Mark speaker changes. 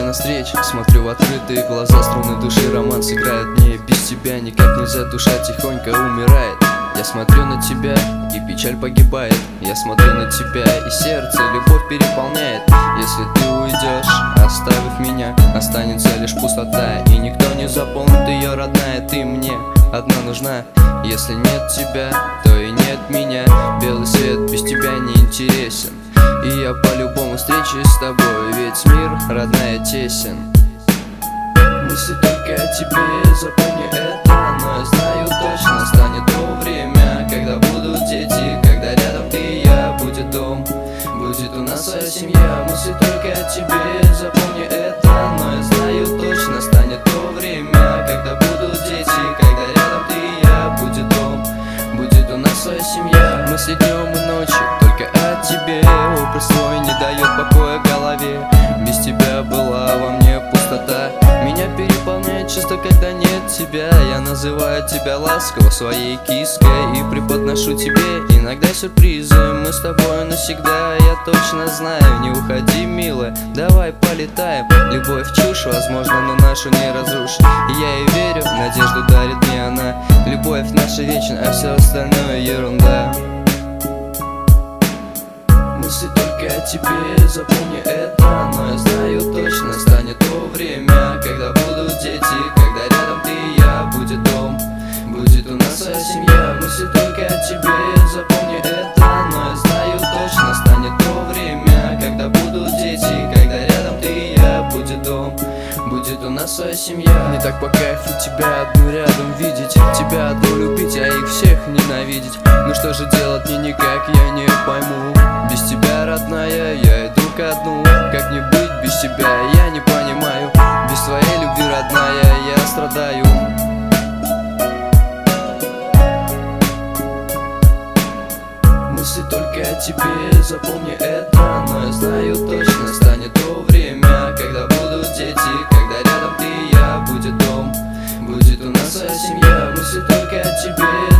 Speaker 1: навстречу, смотрю в открытые глаза, струны души, роман сыграет мне. Без тебя никак нельзя, душа тихонько умирает. Я смотрю на тебя, и печаль погибает. Я смотрю на тебя, и сердце любовь переполняет. Если ты уйдешь, оставив меня, останется лишь пустота, и никто не заполнит ее, родная. Ты мне одна нужна. Если нет тебя, то и нет меня. Белый свет без тебя не интересен, и я по-любому встречусь с тобой, ведь мир, родная, тесен. Мысли только о тебе, запомни это. Но я знаю точно, станет то время, когда будут дети, когда рядом ты и я, будет дом, будет у нас своя семья. Мысли только о тебе, запомни это. Но я знаю точно, станет то время, когда будут дети, когда рядом ты и я, будет дом, будет у нас своя семья. Мысли днем и ночью только о тебе, образ твой не дает покоя голове. Без тебя была во мне пустота, меня переполняет чувство, когда нет тебя. Я называю тебя ласково своей киской и преподношу тебе иногда сюрпризы. Мы с тобой навсегда, я точно знаю. Не уходи, милая, давай полетаем. Любовь чушь, возможно, но нашу не разрушит. Я и верю, надежду дарит мне она. Любовь наша вечна, а все остальное ерунда. Мысли только о тебе, запомни это. Но я знаю точно, станет то время, когда будут дети, когда рядом ты и я, будет дом, будет у нас своя семья. Мысли только о тебе, запомни это. Но я знаю точно, станет то время, когда будут дети, когда рядом ты и я, будет дом, будет у нас своя семья. Мне так по кайфу тебя одну рядом видеть, тебя одну любить, а их всех ненавидеть. Ну что же делать мне никак, я не пойму. Без тебя, родная, я иду ко дну. Как не быть без тебя, я не понимаю. Без твоей любви, родная, я страдаю. Мысли только о тебе, запомни это. Но я знаю точно, станет то время, когда будут дети, когда рядом ты и я, будет дом, будет у нас своя семья. Мысли только о тебе,